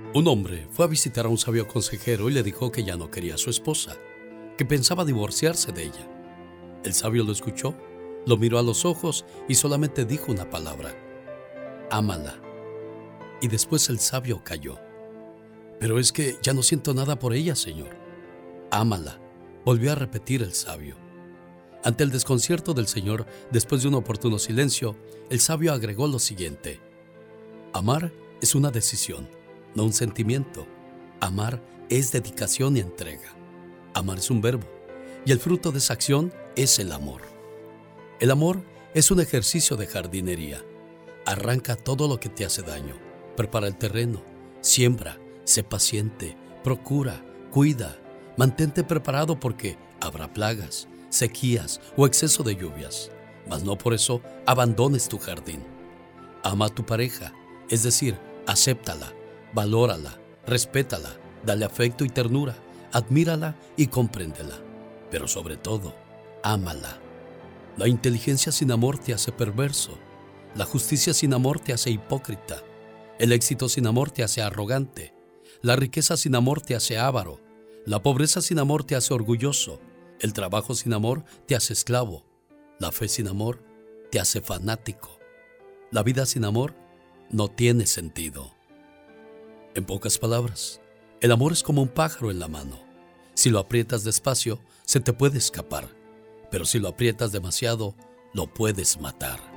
Un hombre fue a visitar a un sabio consejero y le dijo que ya no quería a su esposa, que pensaba divorciarse de ella. El sabio lo escuchó, lo miró a los ojos y solamente dijo una palabra: ámala. Y después el sabio calló. Pero es que ya no siento nada por ella, señor. Ámala, volvió a repetir el sabio. Ante el desconcierto del señor, después de un oportuno silencio, el sabio agregó lo siguiente: amar es una decisión, no un sentimiento. Amar es dedicación y entrega. Amar es un verbo, y el fruto de esa acción es el amor. El amor es un ejercicio de jardinería. Arranca todo lo que te hace daño, prepara el terreno, siembra, sé paciente, procura, cuida, mantente preparado porque habrá plagas, sequías o exceso de lluvias, mas no por eso abandones tu jardín. Ama a tu pareja, es decir, acéptala, valórala, respétala, dale afecto y ternura, admírala y compréndela, pero sobre todo, ámala. La inteligencia sin amor te hace perverso, la justicia sin amor te hace hipócrita, el éxito sin amor te hace arrogante, la riqueza sin amor te hace avaro, la pobreza sin amor te hace orgulloso, el trabajo sin amor te hace esclavo, la fe sin amor te hace fanático, la vida sin amor no tiene sentido. En pocas palabras, el amor es como un pájaro en la mano. Si lo aprietas despacio, se te puede escapar, pero si lo aprietas demasiado, lo puedes matar.